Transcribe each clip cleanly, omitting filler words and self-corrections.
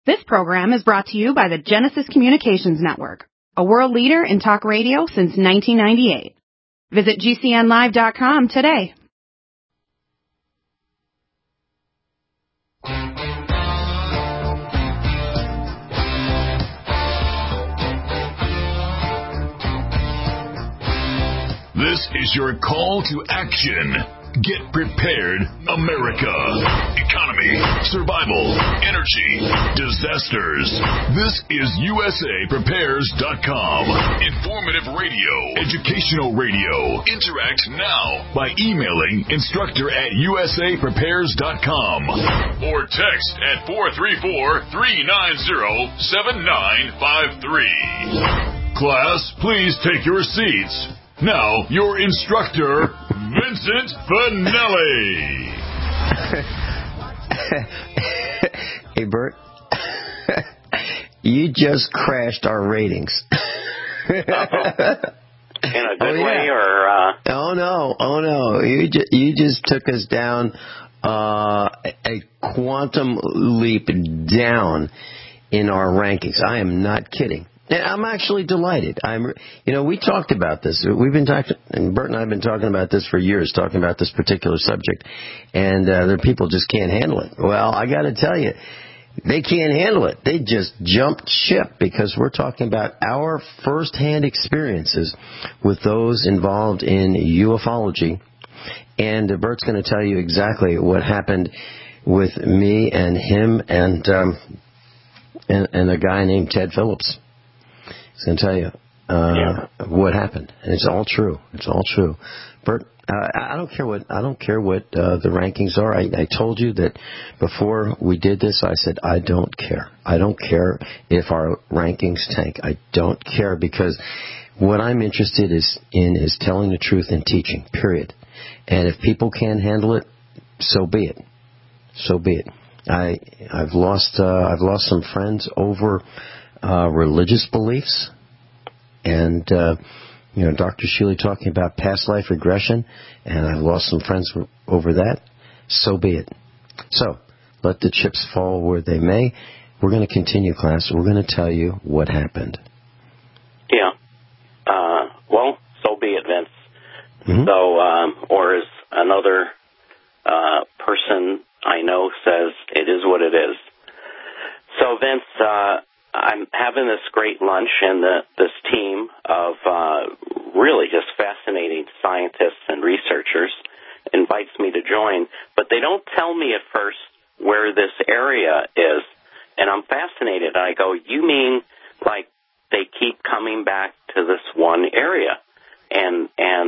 This program is brought to you by the Genesis Communications Network, a world leader in talk radio since 1998. Visit GCNlive.com today. This is your call to action. Get prepared, America. Economy, survival, energy, disasters. This is USAPrepares.com. Informative radio, educational radio. Interact now by emailing instructor@USAPrepares.com or text at 434-390-7953. Class, please take your seats. Now, your instructor, Vincent Finelli. Hey, Bert. You just crashed our ratings. In a good way, or? Oh no! You just took us down a quantum leap down in our rankings. I am not kidding. And I'm actually delighted. We talked about this. We've been talking, and Bert and I have been talking about this for years, talking about this particular subject. And there are people just can't handle it. Well, I got to tell you, they can't handle it. They just jumped ship because we're talking about our firsthand experiences with those involved in ufology. And Bert's going to tell you exactly what happened with me and him and a guy named Ted Phillips. He's going to tell you what happened, and it's all true. It's all true. Bert, I don't care what the rankings are. I told you that before we did this. I said I don't care. I don't care if our rankings tank. I don't care because what I'm interested in is telling the truth and teaching. Period. And if people can't handle it, so be it. So be it. I've lost some friends over religious beliefs, and Dr. Shealy talking about past life regression, and I've lost some friends over that. So be it. So let the chips fall where they may. We're going to continue, class. We're going to tell you what happened. Yeah. Well, so be it, Vince. Mm-hmm. So, or as another person I know says, it is what it is. So, Vince, I'm having this great lunch, and this team of really just fascinating scientists and researchers invites me to join, but they don't tell me at first where this area is, and I'm fascinated. I go, you mean like they keep coming back to this one area, and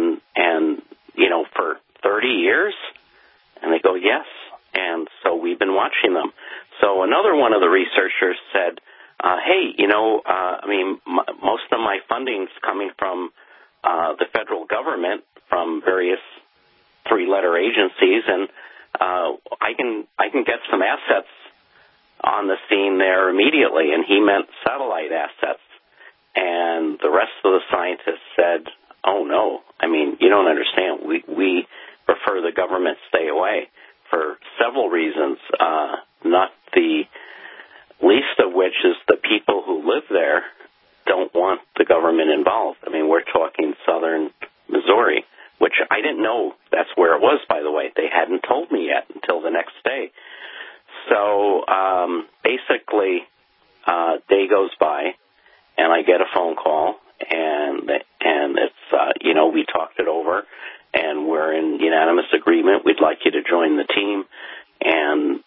for 30 years? And they go, yes, and so we've been watching them. So another one of the researchers said, hey, most of my funding's coming from the federal government, from various three-letter agencies, and I can get some assets on the scene there immediately. And he meant satellite assets. And the rest of the scientists said, oh, no, you don't understand. We prefer the government stay away for several reasons, not the least of which is the people who live there don't want the government involved. We're talking southern Missouri, which I didn't know that's where it was, by the way. They hadn't told me yet until the next day. So basically, day goes by, and I get a phone call, and it's, we talked it over, and we're in unanimous agreement. We'd like you to join the team, and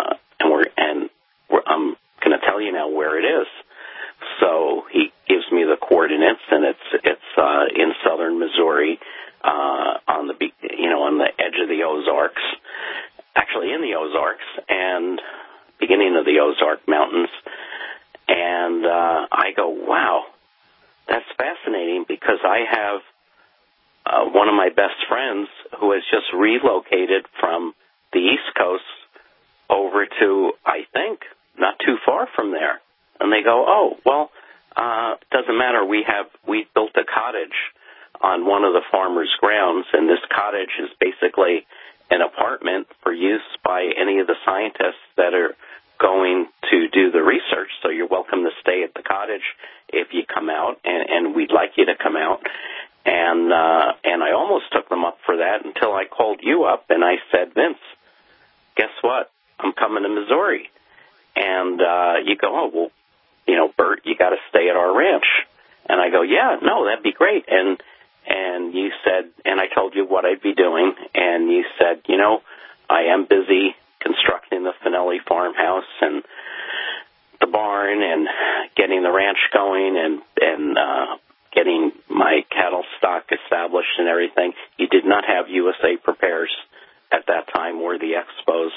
I'm going to tell you now where it is. So he gives me the coordinates, and it's in southern Missouri, on the edge of the Ozarks, actually in the Ozarks, and beginning of the Ozark Mountains. And I go, wow, that's fascinating, because I have one of my best friends who has just relocated from the East Coast over to, I think, not too far from there. And they go, oh, well, doesn't matter. We built a cottage on one of the farmers' grounds, and this cottage is basically an apartment for use by any of the scientists that are going to do the research, so you're welcome to stay at the cottage if you come out, and we'd like you to come out. And I almost took them up for that until I called you up, and I said, Vince, guess what? I'm coming to Missouri. And you go, oh, well, you know, Bert, you got to stay at our ranch. And I go, yeah, no, that'd be great. And you said, and I told you what I'd be doing, and you said, you know, I am busy constructing the Finelli farmhouse and the barn and getting the ranch going and getting my cattle stock established and everything. You did not have USA Prepares at that time or the Expos.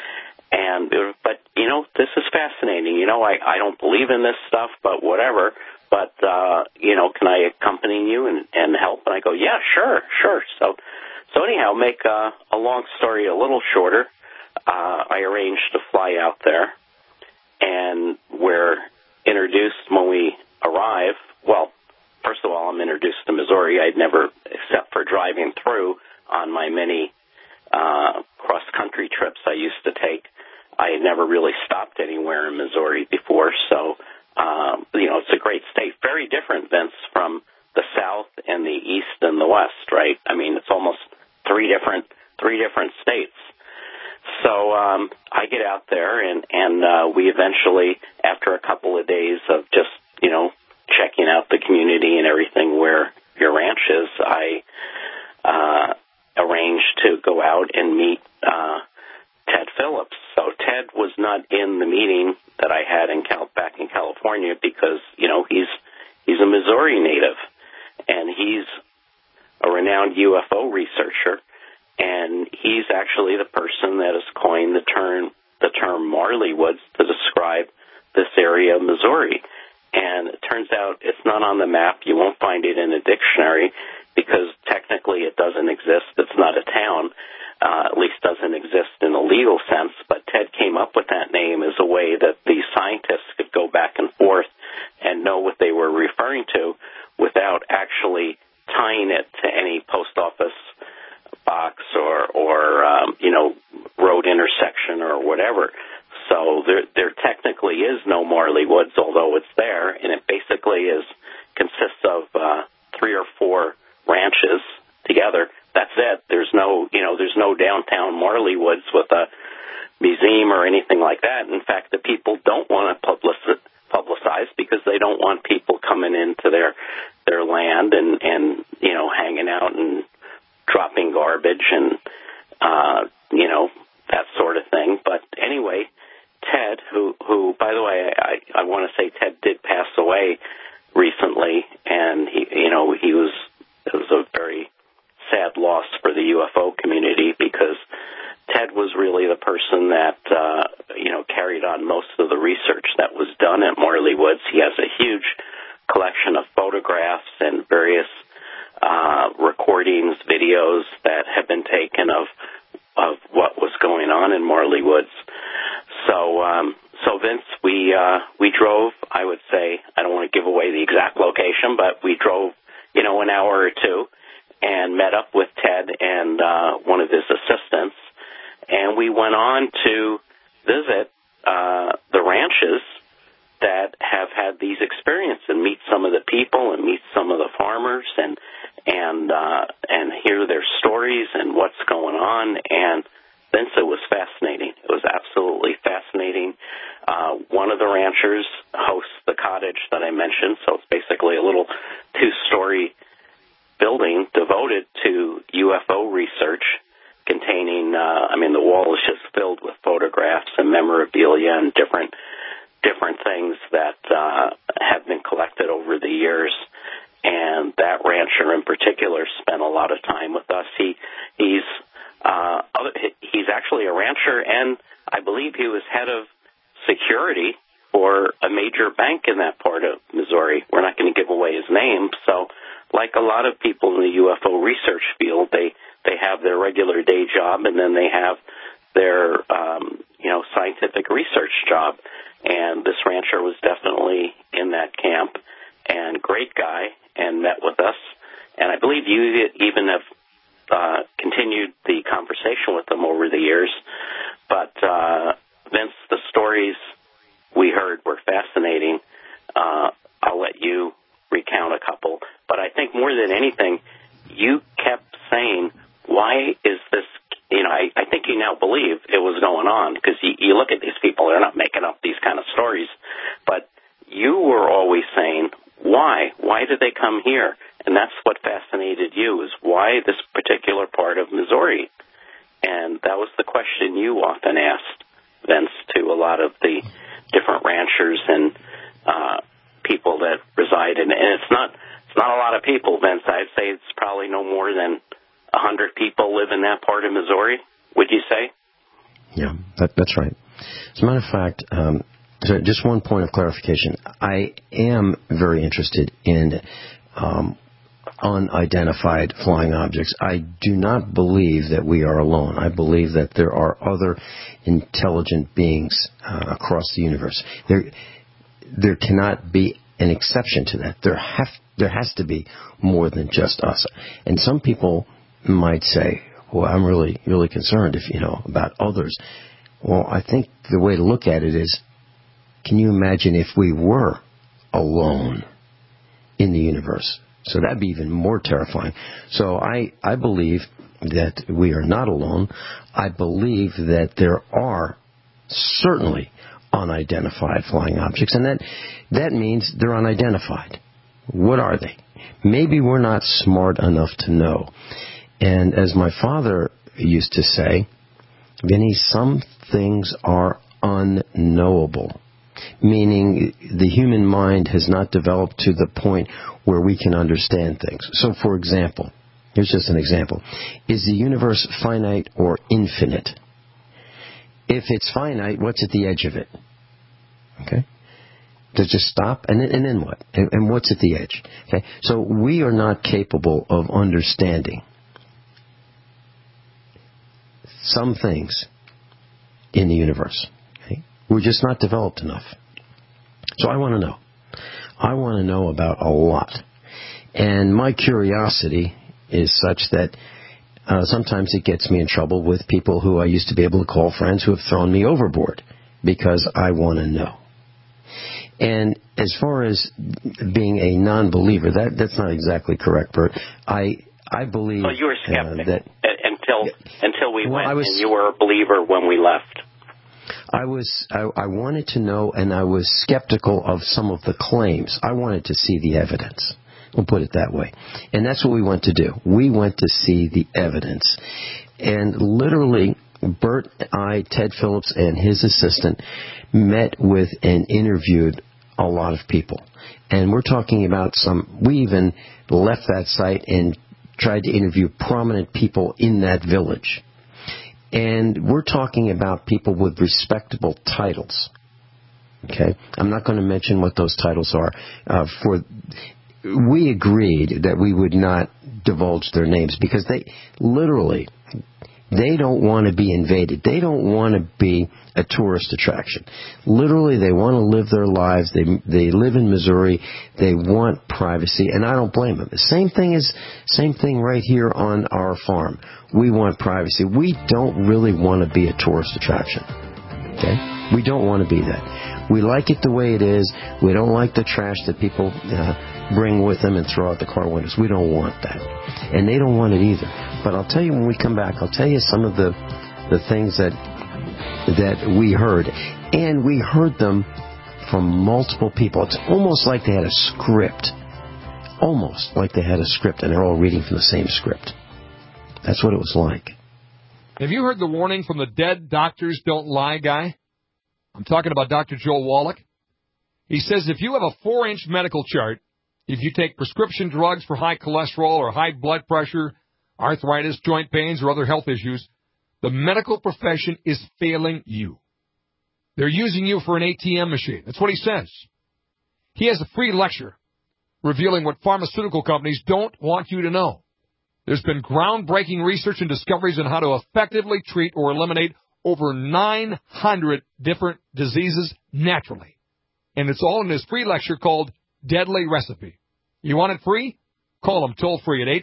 But, you know, this is fascinating. You know, I don't believe in this stuff, but whatever. But, you know, can I accompany you and help? And I go, yeah, sure. So anyhow, make a long story a little shorter. I arranged to fly out there, and we're introduced when we arrive. Well, first of all, I'm introduced to Missouri. I'd never, except for driving through on my many cross-country trips I used to take, I had never really stopped anywhere in Missouri before. So, you know, it's a great state. Very different, Vince, from the South and the East and the West, right? I mean, it's almost three different states. So I get out there, and we eventually, after a couple of days of just, you know, checking out the community and everything where your ranch is, I arranged to go out and meet Ted Phillips. So Ted was not in the meeting that I had back in California because, you know, he's a Missouri native, and he's a renowned UFO researcher. And he's actually the person that has coined the term Marley Woods to describe this area of Missouri. And it turns out it's not on the map. You won't find it in a dictionary because technically it doesn't exist. It's not a town, at least doesn't exist in a legal sense. But Ted came up with that name as a way that these scientists could go back and forth and know what they were referring to without actually tying it to any post office box or you know, road intersection or whatever. So there technically is no Marley Woods, although it's there, and it basically consists of 3 or 4 ranches together. That's it. There's no downtown Marley Woods with a museum or anything like that. In fact, the people don't want to publicize because they don't want people coming into their land and you know, hanging out and dropping garbage and, you know, that sort of thing. But anyway, Ted, who by the way, I want to say Ted did pass away recently, and it was a very sad loss for the UFO community because Ted was really the person that, carried on most of the research that was done at Marley Woods. He has a huge collection of photographs and various recordings, videos that have been taken of what was going on in Marley Woods. So Vince, we drove, I would say, I don't want to give away the exact location, but we drove, an hour or two and met up with Ted and one of his assistants, and we went on to visit the ranches that have had these experiences and meet some of the people and meet some of the farmers and hear their stories and what's going on. And Vince, it was fascinating. It was absolutely fascinating. One of the ranchers hosts the cottage that I mentioned, so it's basically a little 2-story building devoted to UFO research containing, the wall is just filled with photographs and memorabilia and different things that have been collected over the years. And that rancher in particular spent a lot of time with us. He's actually a rancher, and I believe he was head of security for a major bank in that part of Missouri. We're not going to give away his name. So like a lot of people in the UFO research field, they have their regular day job, and then they have their scientific research job. And this rancher was definitely in that camp, and great guy, and met with us. And I believe you even have continued the conversation with him over the years. But Vince, the stories heard were fascinating. I'll let you recount a couple. But I think more than anything, you kept saying, why is this, I think you now believe it was going on, because you look at these people, they're not making up these kind of stories. But you were always saying, why? Why did they come here? And that's what fascinated you, is why this particular part of Missouri? And that was the question you often asked, Vince, to a lot of the different ranchers and people that reside in. And it's not a lot of people, Vince. I'd say it's probably no more than 100 people live in that part of Missouri, would you say? Yeah, that's right. As a matter of fact, so just one point of clarification. I am very interested in unidentified flying objects. I do not believe that we are alone. I believe that there are other intelligent beings across the universe. There cannot be an exception to that. There has to be more than just us. And some people might say, well, I'm really, really concerned about others. Well, I think the way to look at it is, can you imagine if we were alone in the universe? So that'd be even more terrifying. So I believe that we are not alone. I believe that there are certainly unidentified flying objects, and that means they're unidentified. What are they? Maybe we're not smart enough to know. And as my father used to say, Vinny, some things are unknowable, meaning the human mind has not developed to the point where we can understand things. So, for example, here's just an example. Is the universe finite or infinite? If it's finite, what's at the edge of it? Okay? Does it just stop? And then what? And what's at the edge? Okay? So we are not capable of understanding some things in the universe. Okay? We're just not developed enough. So I want to know. I want to know about a lot. And my curiosity is such that sometimes it gets me in trouble with people who I used to be able to call friends who have thrown me overboard because I want to know. And as far as being a non-believer, that's not exactly correct, Bert. I believe you were skeptic until we went, and you were a believer when we left. I wanted to know, and I was skeptical of some of the claims. I wanted to see the evidence. We'll put it that way. And that's what we went to do. We went to see the evidence. And literally, Bert, Ted Phillips, and his assistant met with and interviewed a lot of people. And we're talking about we even left that site and tried to interview prominent people in that village. And we're talking about people with respectable titles. Okay? I'm not going to mention what those titles are. We agreed that we would not divulge their names because they don't want to be invaded. They don't want to be a tourist attraction. Literally, they want to live their lives. They live in Missouri. They want privacy, and I don't blame them. The same thing right here on our farm. We want privacy. We don't really want to be a tourist attraction. Okay? We don't want to be that. We like it the way it is. We don't like the trash that people bring with them and throw out the car windows. We don't want that. And they don't want it either. But I'll tell you when we come back, I'll tell you some of the things that we heard. And we heard them from multiple people. It's almost like they had a script. Almost like they had a script, and they're all reading from the same script. That's what it was like. Have you heard the warning from the Dead Doctors Don't Lie guy? I'm talking about Dr. Joel Wallach. He says if you have a 4-inch medical chart, if you take prescription drugs for high cholesterol or high blood pressure, arthritis, joint pains, or other health issues, the medical profession is failing you. They're using you for an ATM machine. That's what he says. He has a free lecture revealing what pharmaceutical companies don't want you to know. There's been groundbreaking research and discoveries on how to effectively treat or eliminate over 900 different diseases naturally. And it's all in this free lecture called Deadly Recipe. You want it free? Call them toll free at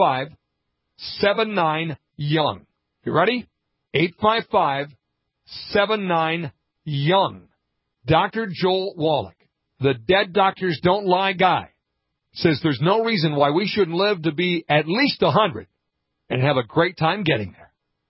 855-79-YOUNG. You ready? 855-79-YOUNG. Dr. Joel Wallach, the Dead Doctors Don't Lie guy, says there's no reason why we shouldn't live to be at least 100 and have a great time getting there.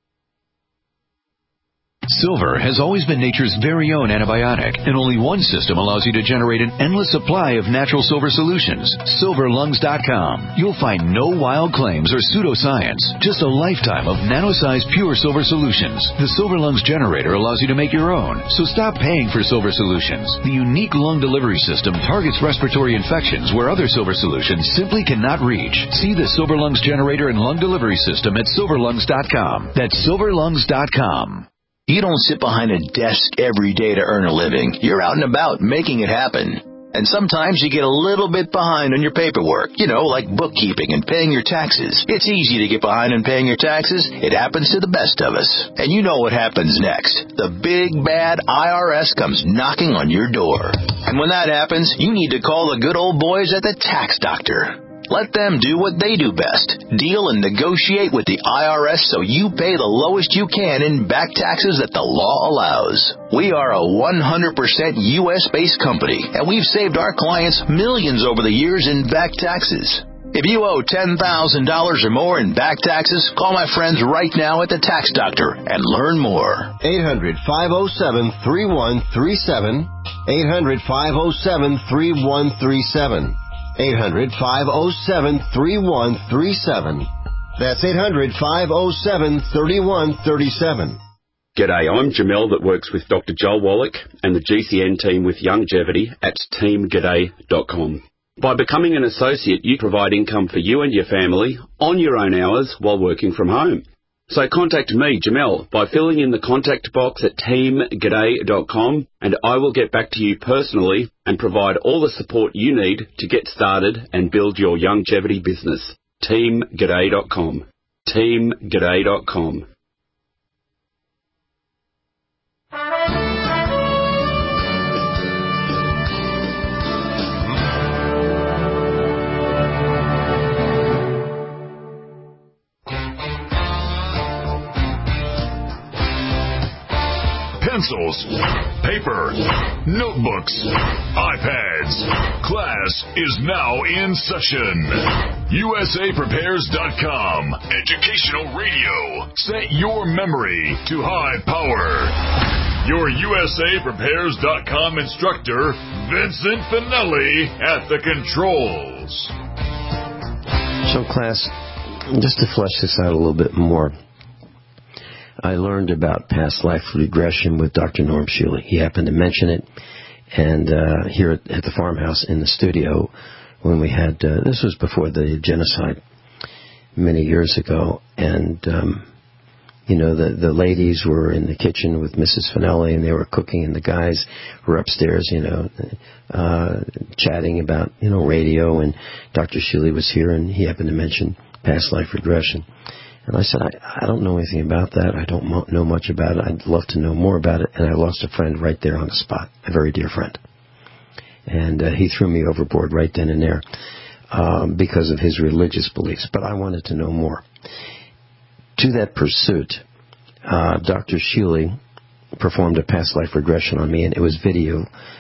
Silver has always been nature's very own antibiotic, and only one system allows you to generate an endless supply of natural silver solutions. SilverLungs.com. You'll find no wild claims or pseudoscience, just a lifetime of nano-sized pure silver solutions. The Silver Lungs generator allows you to make your own, so stop paying for silver solutions. The unique lung delivery system targets respiratory infections where other silver solutions simply cannot reach. See the Silver Lungs generator and lung delivery system at SilverLungs.com. That's SilverLungs.com. You don't sit behind a desk every day to earn a living. You're out and about making it happen. And sometimes you get a little bit behind on your paperwork, like bookkeeping and paying your taxes. It's easy to get behind on paying your taxes. It happens to the best of us. And you know what happens next. The big, bad IRS comes knocking on your door. And when that happens, you need to call the good old boys at the Tax Doctor. Let them do what they do best. Deal and negotiate with the IRS so you pay the lowest you can in back taxes that the law allows. We are a 100% U.S.-based company, and we've saved our clients millions over the years in back taxes. If you owe $10,000 or more in back taxes, call my friends right now at the Tax Doctor and learn more. 800-507-3137. 800-507-3137. 800-507-3137. That's 800-507-3137. G'day, I'm Jamel that works with Dr. Joel Wallach and the GCN team with Youngevity at teamg'day.com. By becoming an associate, you provide income for you and your family on your own hours while working from home. So contact me, Jamel, by filling in the contact box at teamg'day.com, and I will get back to you personally and provide all the support you need to get started and build your longevity business. teamg'day.com. teamg'day.com. Pencils, paper, notebooks, iPads. Class is now in session. USAPrepares.com. Educational radio. Set your memory to high power. Your USAPrepares.com instructor, Vincent Finelli, at the controls. So, class, just to flesh this out a little bit more, I learned about past life regression with Dr. Norm Shealy. He happened to mention it, and here at the farmhouse in the studio, when we had, this was before the genocide, many years ago, and, the ladies were in the kitchen with Mrs. Finelli, and they were cooking, and the guys were upstairs, chatting about, radio, and Dr. Shealy was here, and he happened to mention past life regression. And I said, I don't know anything about that. I don't know much about it. I'd love to know more about it. And I lost a friend right there on the spot, a very dear friend. And he threw me overboard right then and there because of his religious beliefs. But I wanted to know more. To that pursuit, Dr. Shealy performed a past life regression on me, and it was video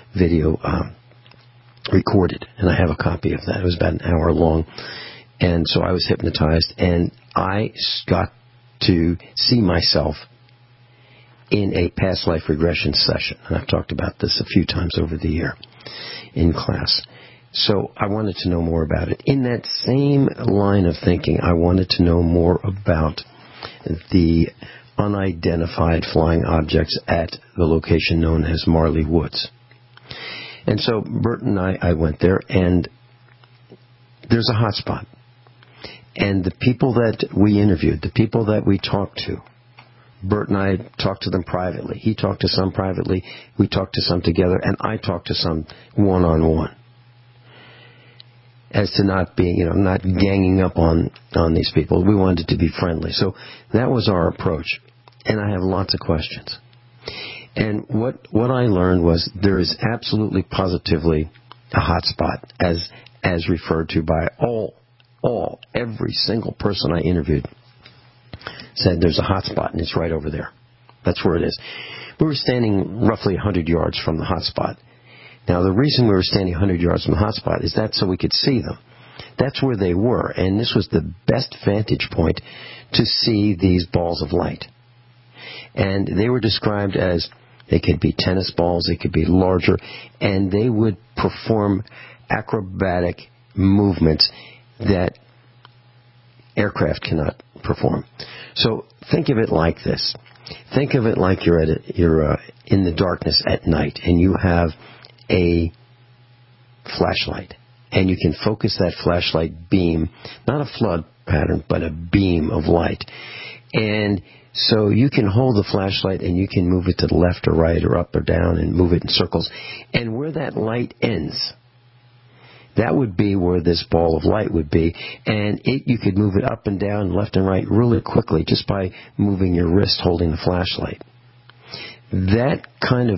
recorded. And I have a copy of that. It was about an hour long. And so I was hypnotized, and I got to see myself in a past life regression session. And I've talked about this a few times over the year in class. So I wanted to know more about it. In that same line of thinking, I wanted to know more about the unidentified flying objects at the location known as Marley Woods. And so Bert and I went there, and there's a hot spot. And the people that we interviewed, the people that we talked to, Bert and I talked to them privately. He talked to some privately. We talked to some together. And I talked to some one-on-one. As to not being, not ganging up on these people. We wanted to be friendly. So that was our approach. And I have lots of questions. And what I learned was there is absolutely positively a hot spot as referred to by every single person I interviewed said there's a hot spot and it's right over there. That's where it is. We were standing roughly 100 yards from the hotspot. Now, the reason we were standing 100 yards from the hotspot is that so we could see them. That's where they were, and this was the best vantage point to see these balls of light. And they were described as, they could be tennis balls, they could be larger, and they would perform acrobatic movements that aircraft cannot perform. So think of it like this. Think of it like you're in the darkness at night, and you have a flashlight, and you can focus that flashlight beam, not a flood pattern, but a beam of light. And so you can hold the flashlight and you can move it to the left or right or up or down and move it in circles. And where that light ends, that would be where this ball of light would be. And you could move it up and down, left and right really quickly just by moving your wrist holding the flashlight. That kind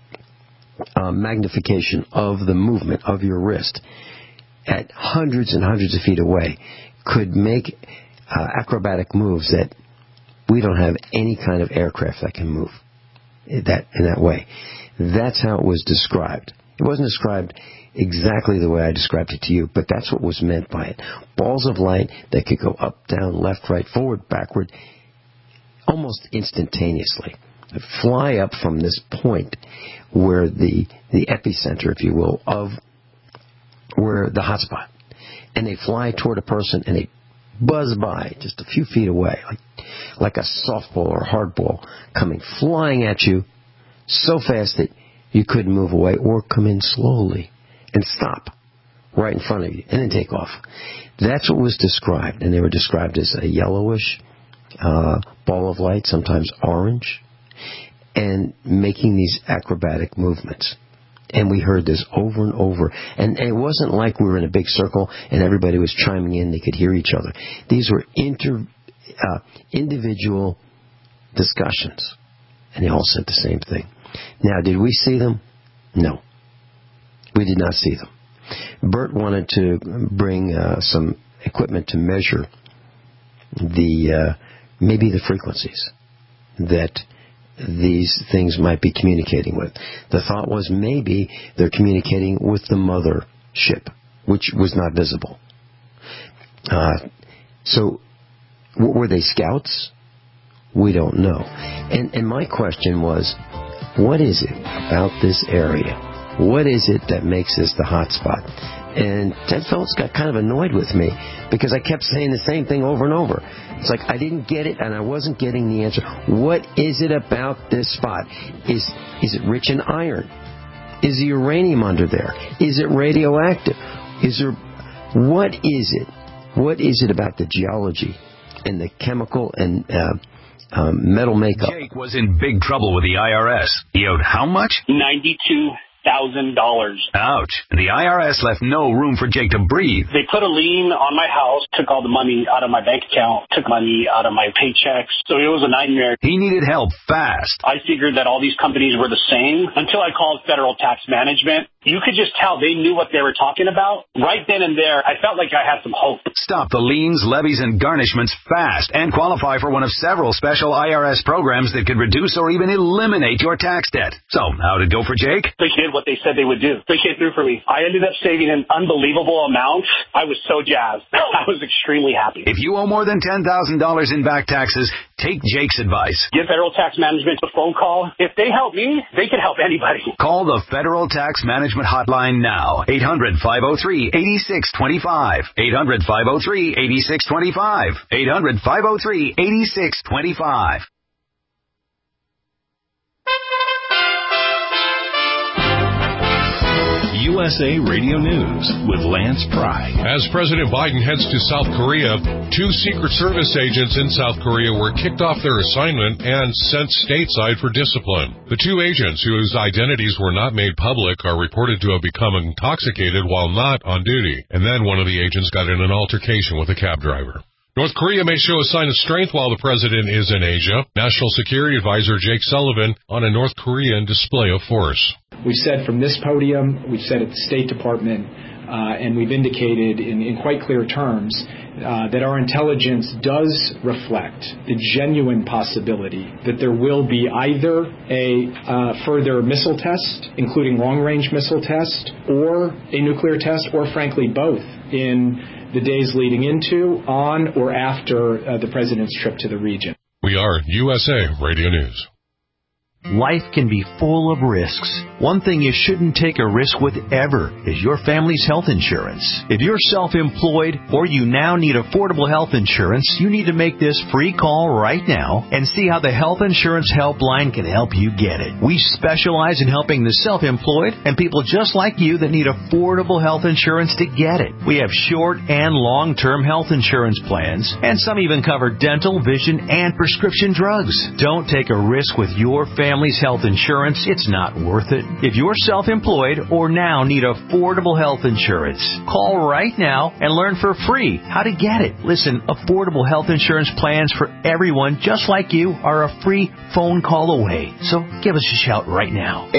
of magnification of the movement of your wrist at hundreds and hundreds of feet away could make acrobatic moves that we don't have any kind of aircraft that can move in that way. That's how it was described. It wasn't described exactly the way I described it to you, but that's what was meant by it. Balls of light that could go up, down, left, right, forward, backward, almost instantaneously. Fly up from this point where the epicenter, if you will, of where the hotspot. And they fly toward a person and they buzz by just a few feet away, like a softball or hardball coming flying at you so fast that you couldn't move away or come in slowly and stop right in front of you and then take off. That's what was described, and they were described as a yellowish ball of light, sometimes orange, and making these acrobatic movements. And we heard this over and over. And it wasn't like we were in a big circle and everybody was chiming in, they could hear each other. These were individual discussions, and they all said the same thing. Now, did we see them? No. We did not see them. Bert wanted to bring some equipment to measure maybe the frequencies that these things might be communicating with. The thought was maybe they're communicating with the mother ship, which was not visible. So, were they scouts? We don't know. And my question was, what is it about this area? What is it that makes this the hot spot? And Ted Phillips got kind of annoyed with me because I kept saying the same thing over and over. It's like I didn't get it and I wasn't getting the answer. What is it about this spot? Is it rich in iron? Is the uranium under there? Is it radioactive? What is it? What is it about the geology and the chemical and metal makeup? Jake was in big trouble with the IRS. He owed how much? $92,000. Ouch. And the IRS left no room for Jake to breathe. They put a lien on my house, took all the money out of my bank account, took money out of my paychecks. So it was a nightmare. He needed help fast. I figured that all these companies were the same until I called Federal Tax Management. You could just tell they knew what they were talking about. Right then and there, I felt like I had some hope. Stop the liens, levies, and garnishments fast and qualify for one of several special IRS programs that could reduce or even eliminate your tax debt. So, how did it go for Jake? They did what they said they would do. They came through for me. I ended up saving an unbelievable amount. I was so jazzed. I was extremely happy. If you owe more than $10,000 in back taxes, take Jake's advice. Give Federal Tax Management a phone call. If they help me, they can help anybody. Call the Federal Tax Management Hotline now. 800-503-8625. 800-503-8625. 800-503-8625. USA Radio News with Lance Pry. As President Biden heads to South Korea, 2 Secret Service agents in South Korea were kicked off their assignment and sent stateside for discipline. The 2 agents, whose identities were not made public, are reported to have become intoxicated while not on duty. And then one of the agents got in an altercation with a cab driver. North Korea may show a sign of strength while the president is in Asia. National Security Advisor Jake Sullivan on a North Korean display of force. We've said from this podium, we've said at the State Department, and we've indicated in quite clear terms that our intelligence does reflect the genuine possibility that there will be either a further missile test, including long-range missile test, or a nuclear test, or frankly both, in the days leading into, on, or after the president's trip to the region. We are USA Radio News. Life can be full of risks. One thing you shouldn't take a risk with ever is your family's health insurance. If you're self-employed or you now need affordable health insurance, you need to make this free call right now and see how the Health Insurance Helpline can help you get it. We specialize in helping the self-employed and people just like you that need affordable health insurance to get it. We have short and long-term health insurance plans, and some even cover dental, vision, and prescription drugs. Don't take a risk with your family's health insurance. It's not worth it. If you're self-employed or now need affordable health insurance, call right now and learn for free how to get it. Listen, affordable health insurance plans for everyone just like you are a free phone call away. So give us a shout right now.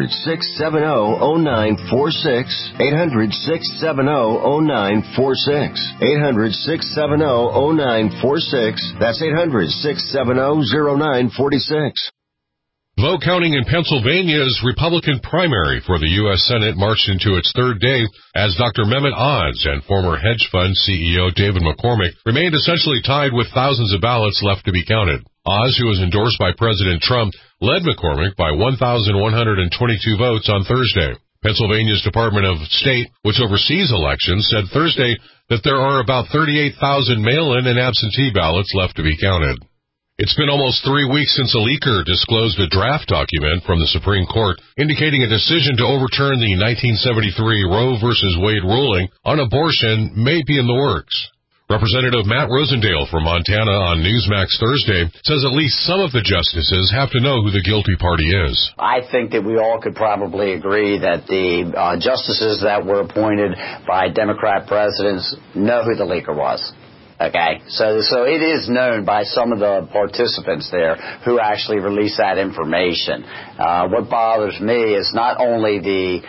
800-670-0946. 800-670-0946. 800-670-0946. That's 800-670-0946. Vote counting in Pennsylvania's Republican primary for the U.S. Senate marched into its third day as Dr. Mehmet Oz and former hedge fund CEO David McCormick remained essentially tied with thousands of ballots left to be counted. Oz, who was endorsed by President Trump, led McCormick by 1,122 votes on Thursday. Pennsylvania's Department of State, which oversees elections, said Thursday that there are about 38,000 mail-in and absentee ballots left to be counted. It's been almost 3 weeks since a leaker disclosed a draft document from the Supreme Court indicating a decision to overturn the 1973 Roe v. Wade ruling on abortion may be in the works. Representative Matt Rosendale from Montana on Newsmax Thursday says at least some of the justices have to know who the guilty party is. I think that we all could probably agree that the justices that were appointed by Democrat presidents know who the leaker was. Okay, so it is known by some of the participants there who actually released that information. What bothers me is not only the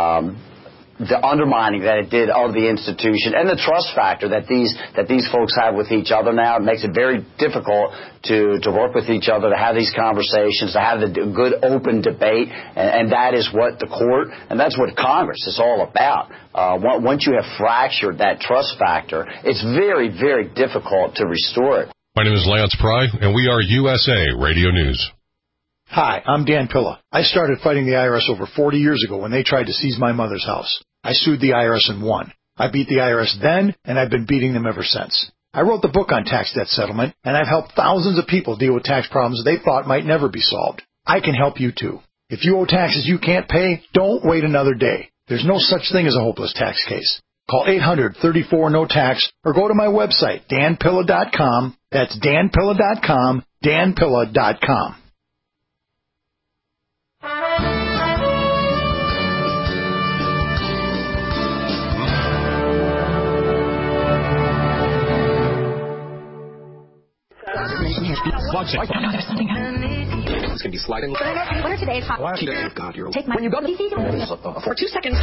undermining that it did of the institution and the trust factor that these folks have with each other now. It makes it very difficult to work with each other, to have these conversations, to have the good open debate, and that is what the court and that's what Congress is all about. Once you have fractured that trust factor, it's very, very difficult to restore it. My name is Lance Pry, and we are USA Radio News. Hi, I'm Dan Pilla. I started fighting the IRS over 40 years ago when they tried to seize my mother's house. I sued the IRS and won. I beat the IRS then, and I've been beating them ever since. I wrote the book on tax debt settlement, and I've helped thousands of people deal with tax problems they thought might never be solved. I can help you too. If you owe taxes you can't pay, don't wait another day. There's no such thing as a hopeless tax case. Call 800-34-NO-TAX or go to my website, danpilla.com. That's danpilla.com, danpilla.com. It's going to be sliding. What are today's hot? God, you're take my when you go to for 2 seconds.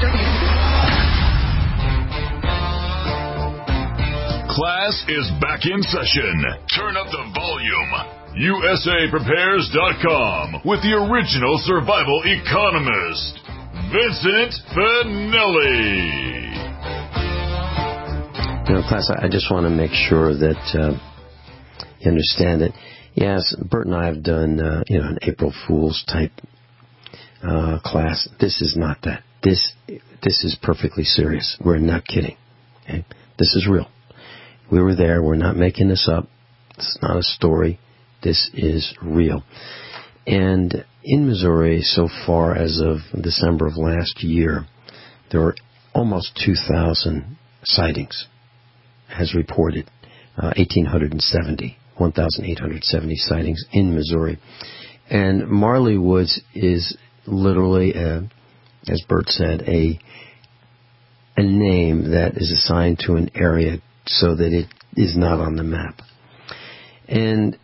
Class is back in session. Turn up the volume. USAPrepares.com with the original survival economist, Vincent Finelli. Class, I just want to make sure that you understand that. Yes, Bert and I have done, an April Fool's type class. This is not that. This is perfectly serious. We're not kidding. Okay? This is real. We were there. We're not making this up. It's not a story. This is real. And in Missouri, so far as of December of last year, there were almost 2,000 sightings, as reported, 1,870 sightings in Missouri. And Marley Woods is literally, as Bert said, a name that is assigned to an area so that it is not on the map. And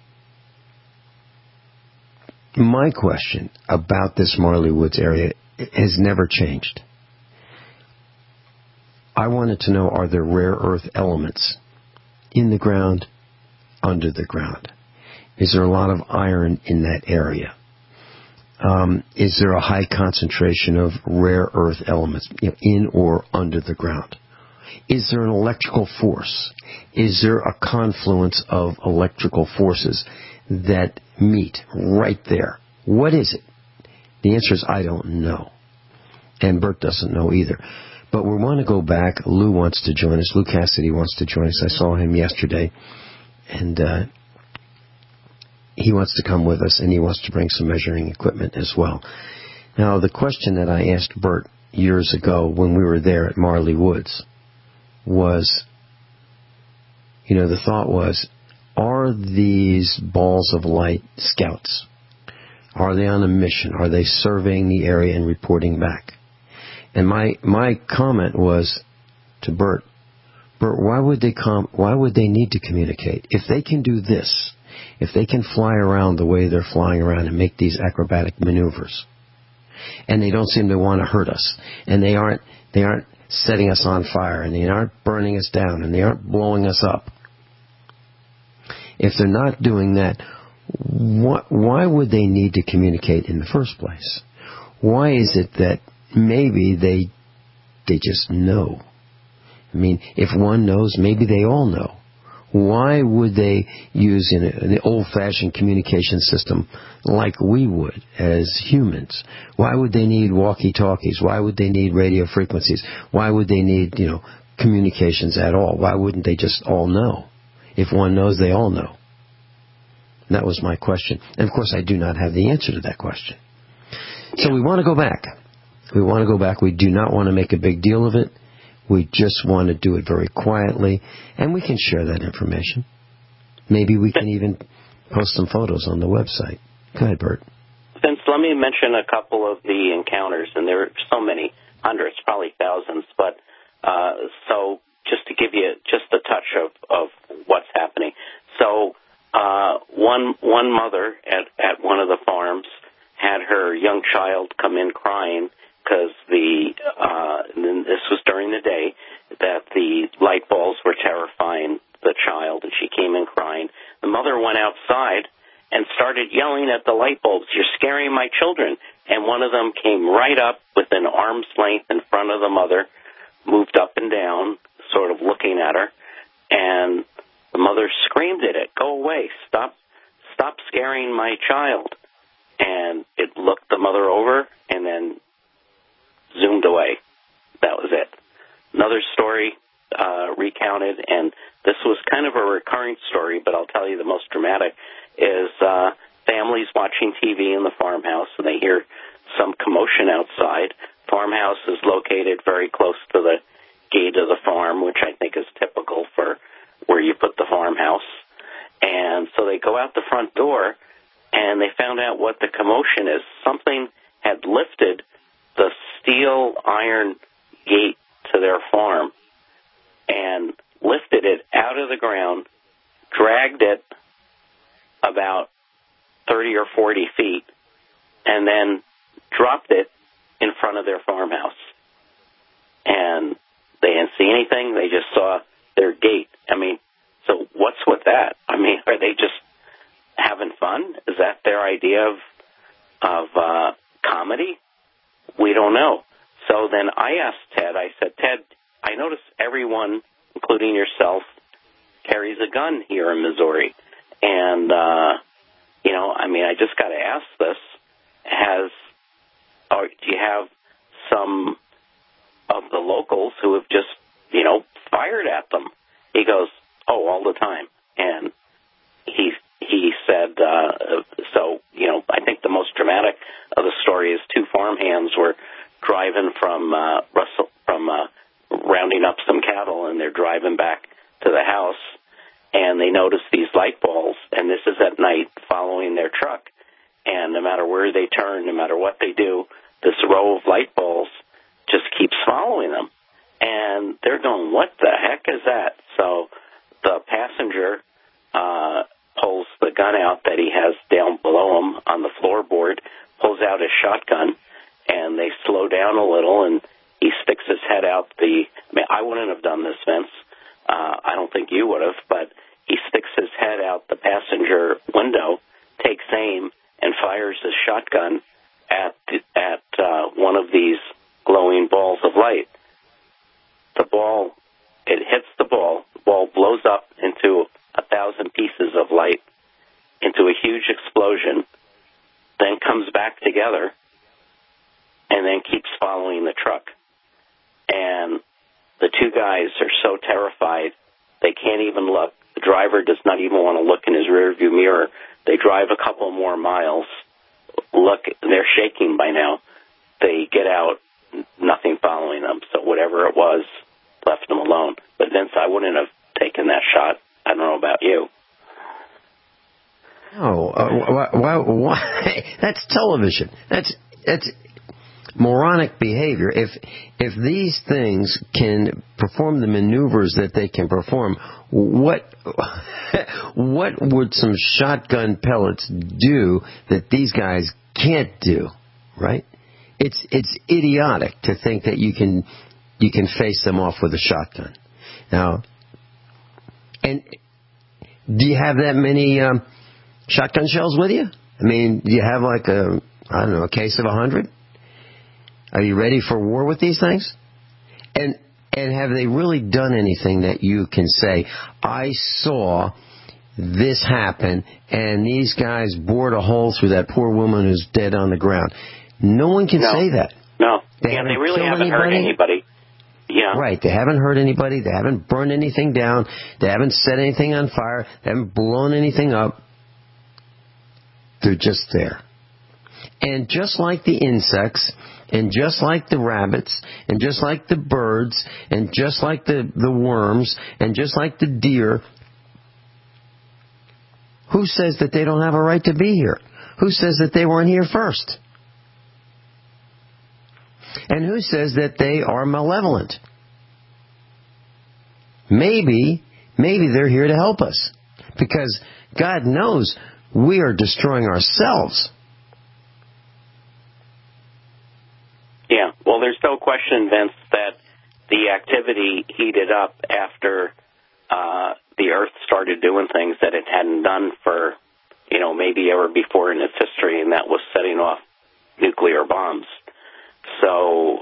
my question about this Marley Woods area has never changed. I wanted to know, are there rare earth elements in the ground, under the ground? Is there a lot of iron in that area? Is there a high concentration of rare earth elements in or under the ground? Is there an electrical force? Is there a confluence of electrical forces that meet right there? What is it? The answer is I don't know. And Bert doesn't know either. But we want to go back. Lou wants to join us. Lou Cassidy wants to join us. I saw him yesterday. And he wants to come with us, and he wants to bring some measuring equipment as well. Now, the question that I asked Bert years ago when we were there at Marley Woods was, the thought was, are these balls of light scouts? Are they on a mission? Are they surveying the area and reporting back? And my comment was to Bert, why would they need to communicate? If they can do this, if they can fly around the way they're flying around and make these acrobatic maneuvers, and they don't seem to want to hurt us, and they aren't setting us on fire, and they aren't burning us down, and they aren't blowing us up, if they're not doing that, why would they need to communicate in the first place? Why is it that maybe they just know? I mean, if one knows, maybe they all know. Why would they use an old-fashioned communication system like we would as humans? Why would they need walkie-talkies? Why would they need radio frequencies? Why would they need, communications at all? Why wouldn't they just all know? If one knows, they all know. And that was my question. And, of course, I do not have the answer to that question. So we want to go back. We do not want to make a big deal of it. We just want to do it very quietly, and we can share that information. Maybe we can even post some photos on the website. Go ahead, Bert. Vince, let me mention a couple of the encounters, and there are so many, hundreds, probably thousands, but so just to give you just a touch of what's happening. So one mother at one of the farms had her young child come in crying because this was during the day, that the light bulbs were terrifying the child, and she came in crying. The mother went outside and started yelling at the light bulbs, "You're scaring my children." And one of them came right up within arm's length in front of the mother, moved up and down, sort of looking at her, and the mother screamed at it, "Go away, stop scaring my child." And it looked the mother over and then zoomed away. That was it. Another story recounted, and this was kind of a recurring story, but I'll tell you the most dramatic, is families watching TV in the farmhouse, and they hear some commotion outside. Farmhouse is located very close to the gate of the farm, which I think is typical for where you put the farmhouse. And so they go out the front door, and they found out what the commotion is. Something had lifted the steel iron gate to their farm and lifted it out of the ground, dragged it about 30 or 40 feet, and then dropped it in front of their farmhouse. And they didn't see anything. They just saw their gate. I mean, so what's with that? I mean, are they just having fun? Is that their idea of comedy? We don't know. So then I asked Ted, I said, "Ted, I notice everyone, including yourself, carries a gun here in Missouri. And, I just got to ask this. Do you have some of the locals who have just, fired at them?" He goes, "Oh, all the time." And he said, I think the most dramatic of the story is two farmhands were driving from rounding up some cattle, and they're driving back to the house, and they notice these light bulbs, and this is at night, following their truck. And no matter where they turn, no matter what they do, this row of light bulbs just keeps following them. And they're going, "What the heck is that?" So the passenger pulls the gun out that he has down below him on the floorboard, pulls out his shotgun, and they slow down a little, and he sticks his head out I wouldn't have done this, Vince. I don't think you would have, but he sticks his head out the passenger window, takes aim, and fires his shotgun at one of these glowing balls of light. It hits the ball blows up into 1,000 pieces of light, into a huge explosion, then comes back together, and then keeps following the truck. And the two guys are so terrified, they can't even look. The driver does not even want to look in his rearview mirror. They drive a couple more miles. Look, they're shaking by now. They get out, nothing following them. So whatever it was, left them alone. But Vince, I wouldn't have taken that shot. I don't know about you. Why? That's television. That's moronic behavior. If these things can perform the maneuvers that they can perform, what would some shotgun pellets do that these guys can't do? Right? It's idiotic to think that you can face them off with a shotgun. Now, and do you have that many shotgun shells with you? I mean, do you have like a case of 100? Are you ready for war with these things? And have they really done anything that you can say, I saw this happen, and these guys bored a hole through that poor woman who's dead on the ground? No one can say that. No. They really haven't hurt anybody. Yeah. Right. They haven't hurt anybody. They haven't burned anything down. They haven't set anything on fire. They haven't blown anything up. They're just there. And just like the insects, and just like the rabbits, and just like the birds, and just like the worms, and just like the deer, who says that they don't have a right to be here? Who says that they weren't here first? And who says that they are malevolent? Maybe they're here to help us. Because God knows we are destroying ourselves. Yeah, well, there's no question, Vince, that the activity heated up after the Earth started doing things that it hadn't done for, maybe ever before in its history, and that was setting off nuclear bombs. So,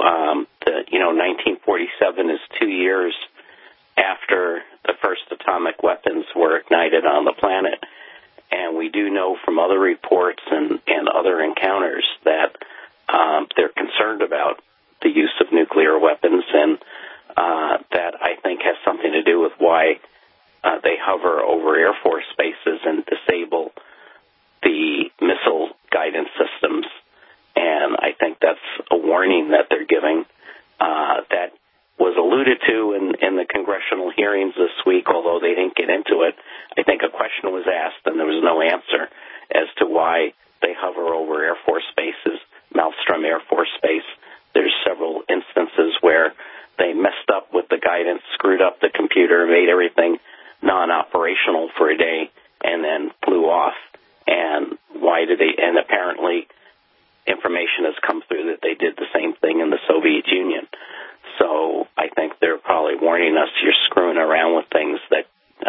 1947 is 2 years after the first atomic weapons were ignited on the planet. And we do know from other reports and other encounters that they're concerned about the use of nuclear weapons, and that I think has something to do with why they hover over Air Force bases and disable the missile guidance systems. And I think that's a warning that they're giving that was alluded to in the congressional hearings this week, although they didn't get into it. I think a question was asked and there was no answer as to why they hover over Air Force bases, Malmstrom Air Force Base. There's several instances where they messed up with the guidance, screwed up the computer, made everything non-operational for a day, and then flew off. And and apparently information has come through that they did the same thing in the Soviet Union. So I think they're probably warning us, you're screwing around with things that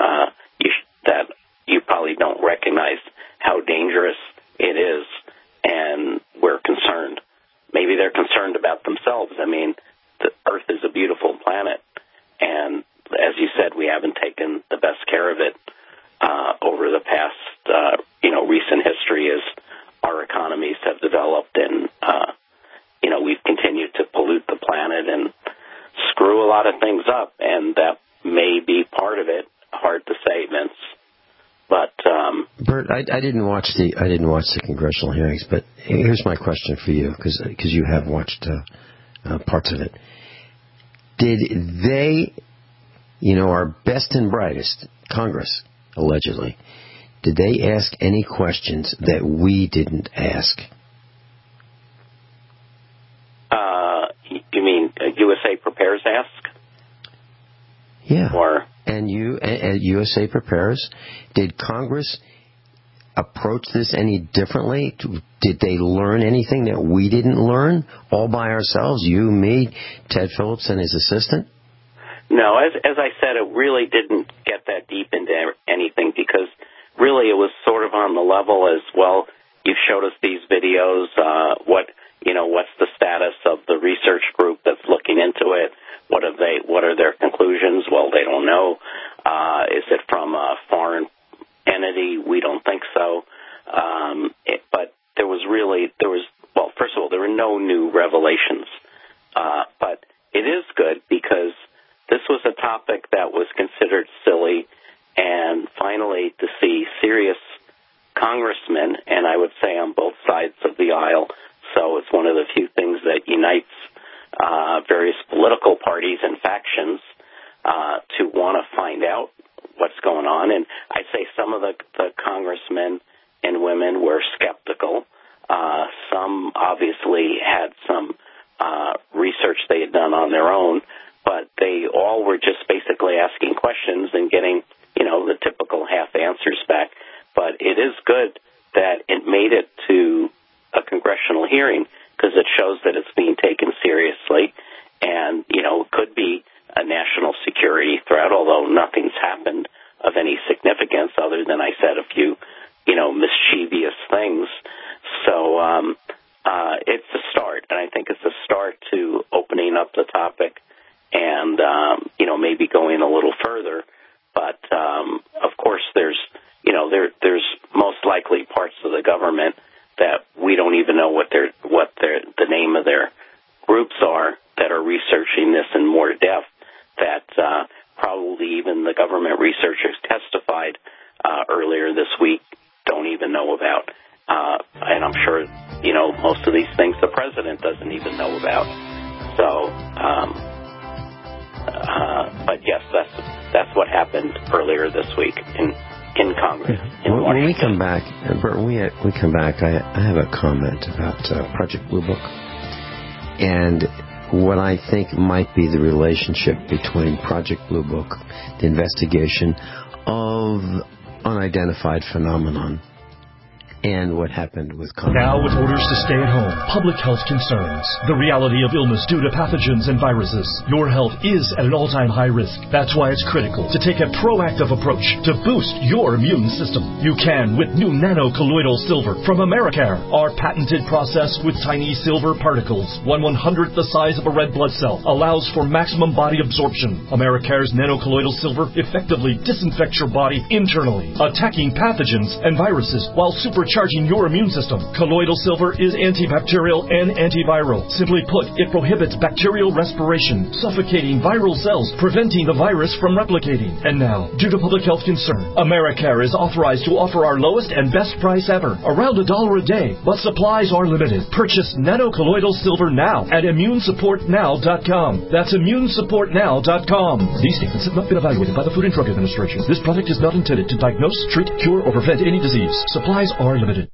you probably don't recognize how dangerous it is, and we're concerned. Maybe they're concerned about themselves. I mean, the Earth is a beautiful planet, and as you said, we haven't taken the best care of it over the past, recent history as our economies have developed, and we've continued to pollute the planet and screw a lot of things up, and that may be part of it. Hard to say, Vince. But Bert, I didn't watch the congressional hearings, but here's my question for you, because you have watched parts of it. Did they, our best and brightest, Congress, allegedly, did they ask any questions that we didn't ask? You mean USA Prepares ask? Yeah. And USA Prepares, did Congress approach this any differently? Did they learn anything that we didn't learn all by ourselves? You, me, Ted Phillips, and his assistant? No, as I said, it really didn't get that deep into anything because really it was sort of on the level as, well, you've showed us these videos, what's the status of the research group that's looking into it? What are their conclusions? Well, they don't know. Is it from a foreign entity? We don't think so. But first of all, there were no new revelations. But it is good because this was a topic that was considered silly, and finally to see serious congressmen, and I would say on both sides of the aisle, so it's one of the few things that unites various political parties and factions to want to find out what's going on. And I'd say some of the congressmen and women were skeptical. Some obviously had some research they had done on their own, but they all were just basically asking questions and getting, the typical half answers back. But it is good that it made it to a congressional hearing because it shows that it's being taken seriously and, it could be a national security threat, although nothing's happened of any significance other than I said a few, mischievous things. So it's a start, and I think it's a start to opening up the topic and, maybe going a little further. But, of course, there's most likely parts of the government that we don't even know what the name of their groups are that are researching this in more depth that probably even the government researchers testified earlier this week don't even know about. And I'm sure, most of these things the president doesn't even know about. So, but yes, that's what happened earlier this week in Congress. When we come back, Bert, we come back, I have a comment about Project Blue Book and what I think might be the relationship between Project Blue Book, the investigation of unidentified phenomenon, and what happened with Congress. Now, with orders to stay at home, public health concerns, the reality of illness due to pathogens and viruses, your health is at an all-time high risk. That's why it's critical to take a proactive approach to boost your immune system. You can with new nano-colloidal silver from Americare. Our patented process with tiny silver particles, 1/100th the size of a red blood cell, allows for maximum body absorption. Americare's nano-colloidal silver effectively disinfects your body internally, attacking pathogens and viruses while supercharging your immune system. Colloidal silver is antibacterial and antiviral. Simply put, it prohibits bacterial respiration, suffocating viral cells, preventing the virus from replicating. And now, due to public health concern, Americare is authorized to offer our lowest and best price ever, around $1 a day, but supplies are limited. Purchase nano-colloidal silver now at immunesupportnow.com. That's immunesupportnow.com. These statements have not been evaluated by the Food and Drug Administration. This product is not intended to diagnose, treat, cure, or prevent any disease. Supplies are limited.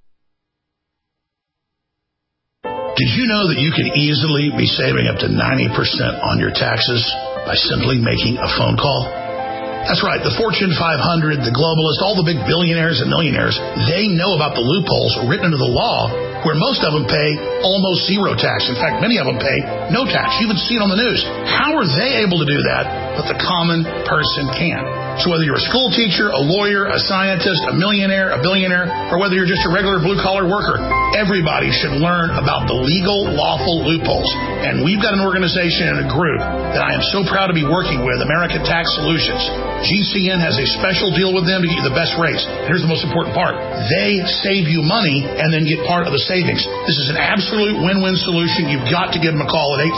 Did you know that you can easily be saving up to 90% on your taxes by simply making a phone call? That's right. The Fortune 500, the globalists, all the big billionaires and millionaires, they know about the loopholes written into the law where most of them pay almost zero tax. In fact, many of them pay no tax. You even see it on the news. How are they able to do that, but the common person can't? So whether you're a school teacher, a lawyer, a scientist, a millionaire, a billionaire, or whether you're just a regular blue-collar worker, everybody should learn about the legal, lawful loopholes. And we've got an organization and a group that I am so proud to be working with, American Tax Solutions. GCN has a special deal with them to get you the best rates. Here's the most important part. They save you money and then get part of the savings. This is an absolute win-win solution. You've got to give them a call at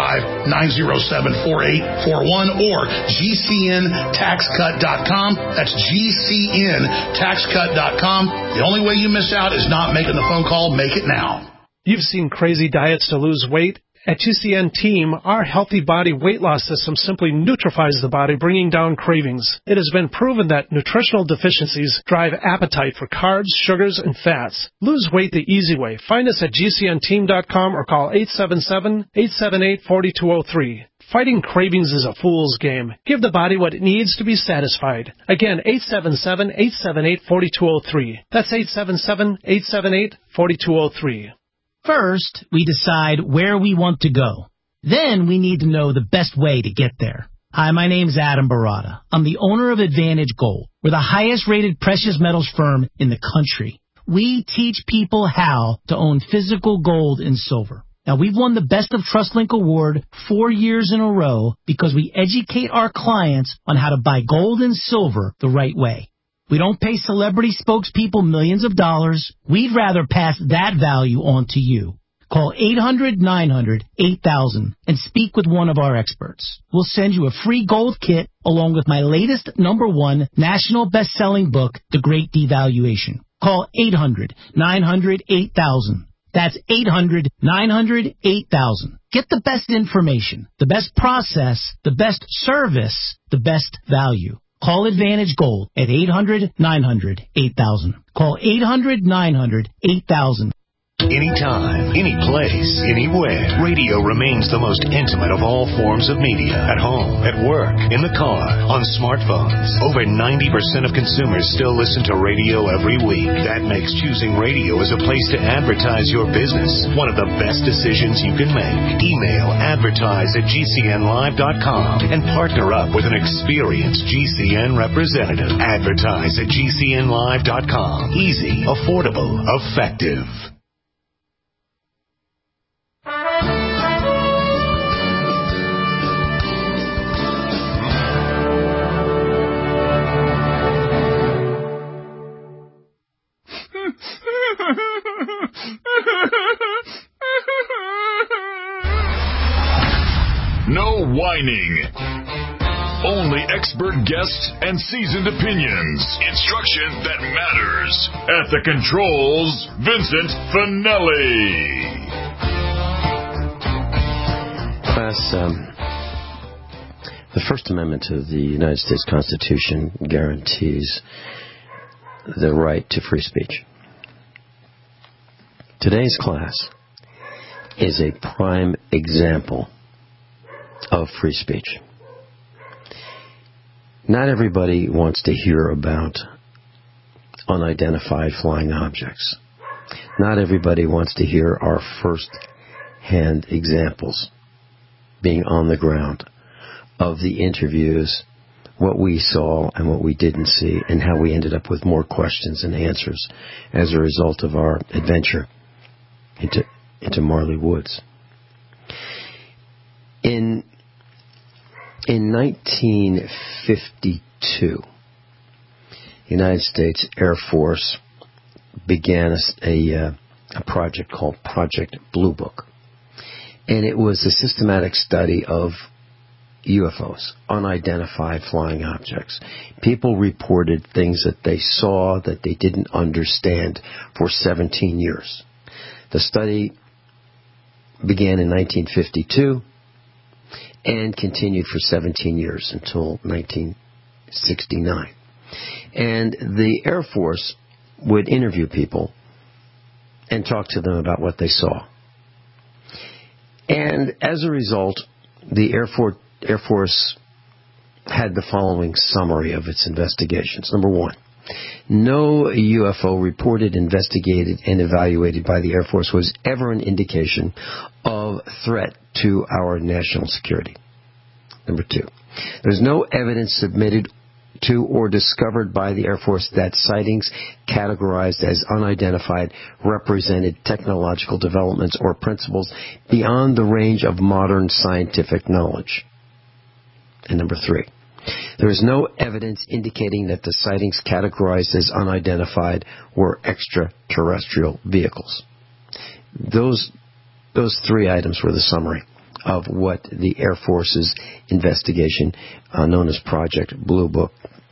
855-907-4841 or GCNTaxCut.com. That's GCNTaxCut.com. The only way you miss out is not making the phone call. Make it now. You've seen crazy diets to lose weight. At GCN Team, our Healthy Body weight loss system simply neutralizes the body, bringing down cravings. It has been proven that nutritional deficiencies drive appetite for carbs, sugars, and fats. Lose weight the easy way. Find us at GCNteam.com or call 877-878-4203. Fighting cravings is a fool's game. Give the body what it needs to be satisfied. Again, 877-878-4203. That's 877-878-4203. First, we decide where we want to go. Then we need to know the best way to get there. Hi, my name's Adam Barada. I'm the owner of Advantage Gold. We're the highest-rated precious metals firm in the country. We teach people how to own physical gold and silver. Now, we've won the Best of TrustLink Award 4 years in a row because we educate our clients on how to buy gold and silver the right way. We don't pay celebrity spokespeople millions of dollars. We'd rather pass that value on to you. Call 800-900-8000 and speak with one of our experts. We'll send you a free gold kit along with my latest #1 national best-selling book, The Great Devaluation. Call 800-900-8000. That's 800-900-8000. Get the best information, the best process, the best service, the best value. Call Advantage Gold at 800-900-8000. Call 800-900-8000. Anytime, any place, anywhere. Radio remains the most intimate of all forms of media. At home, at work, in the car, on smartphones. Over 90% of consumers still listen to radio every week. That makes choosing radio as a place to advertise your business one of the best decisions you can make. Email advertise@gcnlive.com and partner up with an experienced GCN representative. Advertise at gcnlive.com. Easy, affordable, effective. No whining. Only expert guests and seasoned opinions. Instruction that matters. At the controls, Vincent Finelli. Class, the First Amendment to the United States Constitution guarantees the right to free speech. Today's class is a prime example of free speech. Not everybody wants to hear about unidentified flying objects. Not everybody wants to hear our first-hand examples being on the ground of the interviews, what we saw and what we didn't see, and how we ended up with more questions than answers as a result of our adventure into Marley Woods. In 1952, the United States Air Force began a project called Project Blue Book. And it was a systematic study of UFOs, unidentified flying objects. People reported things that they saw that they didn't understand for 17 years. The study began in 1952 and continued for 17 years until 1969. And the Air Force would interview people and talk to them about what they saw. And as a result, the Air Force had the following summary of its investigations. Number one, no UFO reported, investigated, and evaluated by the Air Force was ever an indication of threat to our national security. Number two, there's no evidence submitted to or discovered by the Air Force that sightings categorized as unidentified represented technological developments or principles beyond the range of modern scientific knowledge. And number three, there is no evidence indicating that the sightings categorized as unidentified were extraterrestrial vehicles. Those three items were the summary of what the Air Force's investigation, known as Project Blue Book,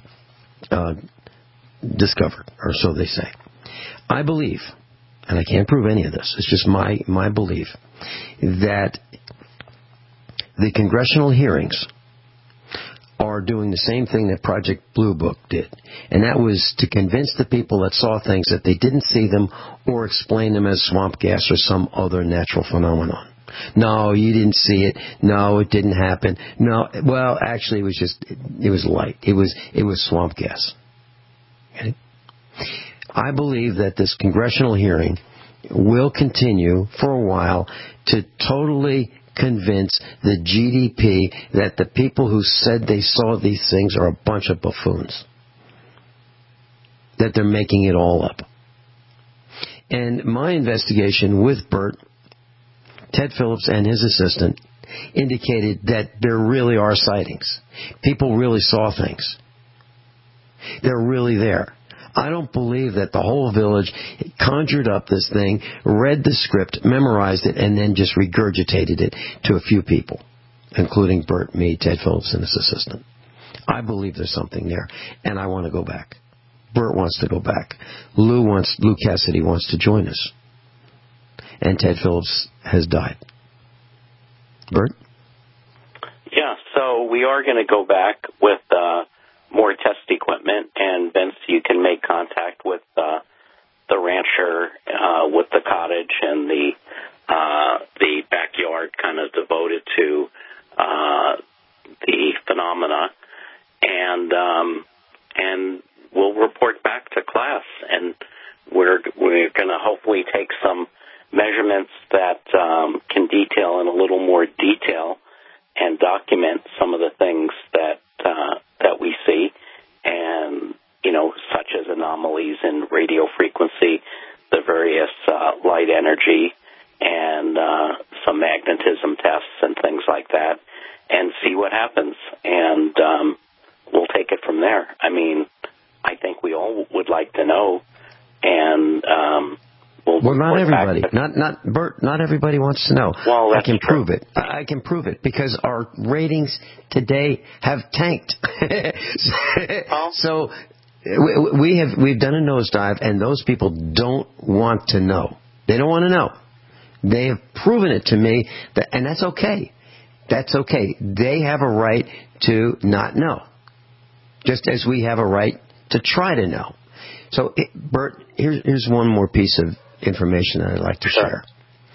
discovered, or so they say. I believe, and I can't prove any of this, it's just my belief, that the congressional hearings are doing the same thing that Project Blue Book did, and that was to convince the people that saw things that they didn't see them or explain them as swamp gas or some other natural phenomenon. No, you didn't see it. No, it didn't happen. No, well, actually, it was light. It was swamp gas. Okay? I believe that this congressional hearing will continue for a while to totally convince the GDP that the people who said they saw these things are a bunch of buffoons, that they're making it all up. And my investigation with Bert, Ted Phillips and his assistant indicated that there really are sightings. People really saw things. They're really there. I don't believe that the whole village conjured up this thing, read the script, memorized it, and then just regurgitated it to a few people, including Bert, me, Ted Phillips, and his assistant. I believe there's something there, and I want to go back. Bert wants to go back. Lou Cassidy wants to join us. And Ted Phillips has died. Bert? Yeah, so we are going to go back with more test equipment, and Vince, you can make contact with the rancher with the cottage and the backyard kind of devoted to the phenomena, and we'll report back to class, and we're going to hopefully take some measurements that can detail in a little more detail and document some of the things that we see, and such as anomalies in radio frequency, the various light energy, and some magnetism tests and things like that, and see what happens, and we'll take it from there. I mean, I think we all would like to know, and well, not everybody. Not Bert. Not everybody wants to know. Well, I can prove it. I can prove it because our ratings today have tanked. So we've done a nosedive, and those people don't want to know. They don't want to know. They have proven it to me, and that's okay. That's okay. They have a right to not know, just as we have a right to try to know. So, Bert, here's one more piece of information that I'd like to share.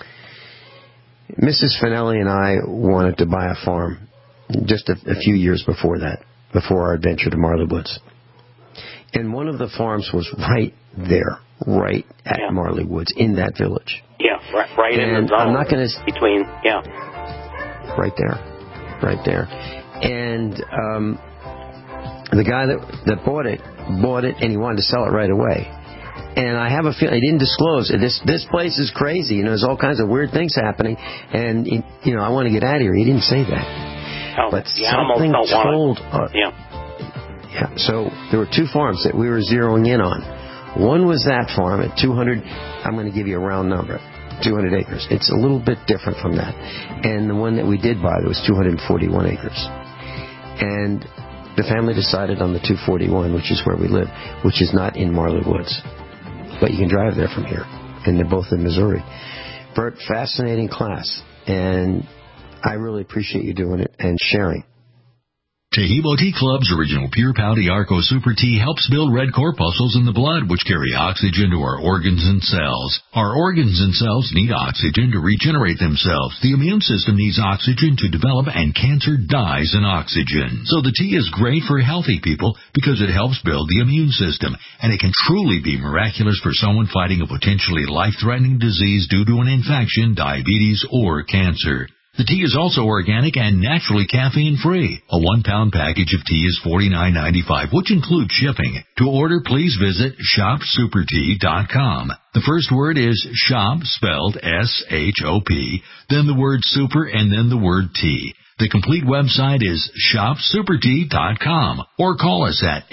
Mrs. Finelli and I wanted to buy a farm just a few years before that, before our adventure to Marley Woods. And one of the farms was right there, right at Marley Woods, in that village. Yeah, right in the zone. I'm not going to between, right there. And the guy that bought it, and he wanted to sell it right away. And I have a feeling he didn't disclose it. This place is crazy. There's all kinds of weird things happening, and I want to get out of here. He didn't say that, but something told us. Yeah. So there were two farms that we were zeroing in on. One was that farm at 200. I'm going to give you a round number, 200 acres. It's a little bit different from that. And the one that we did buy, there was 241 acres. And the family decided on the 241, which is where we live, which is not in Marley Woods. But you can drive there from here, and they're both in Missouri. Bert, fascinating class, and I really appreciate you doing it and sharing. Taheebo Tea Club's original Pure Pouty Arco Super Tea helps build red corpuscles in the blood, which carry oxygen to our organs and cells. Our organs and cells need oxygen to regenerate themselves. The immune system needs oxygen to develop, and cancer dies in oxygen. So the tea is great for healthy people because it helps build the immune system, and it can truly be miraculous for someone fighting a potentially life-threatening disease due to an infection, diabetes, or cancer. The tea is also organic and naturally caffeine-free. A 1-pound package of tea is $49.95, which includes shipping. To order, please visit shopsupertea.com. The first word is shop, spelled S-H-O-P, then the word super, and then the word tea. The complete website is shopsupertea.com, or call us at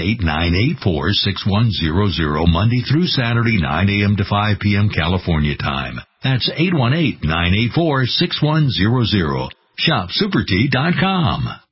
818-984-6100 Monday through Saturday, 9 a.m. to 5 p.m. California time. That's 818-984-6100. Shopsupertea.com.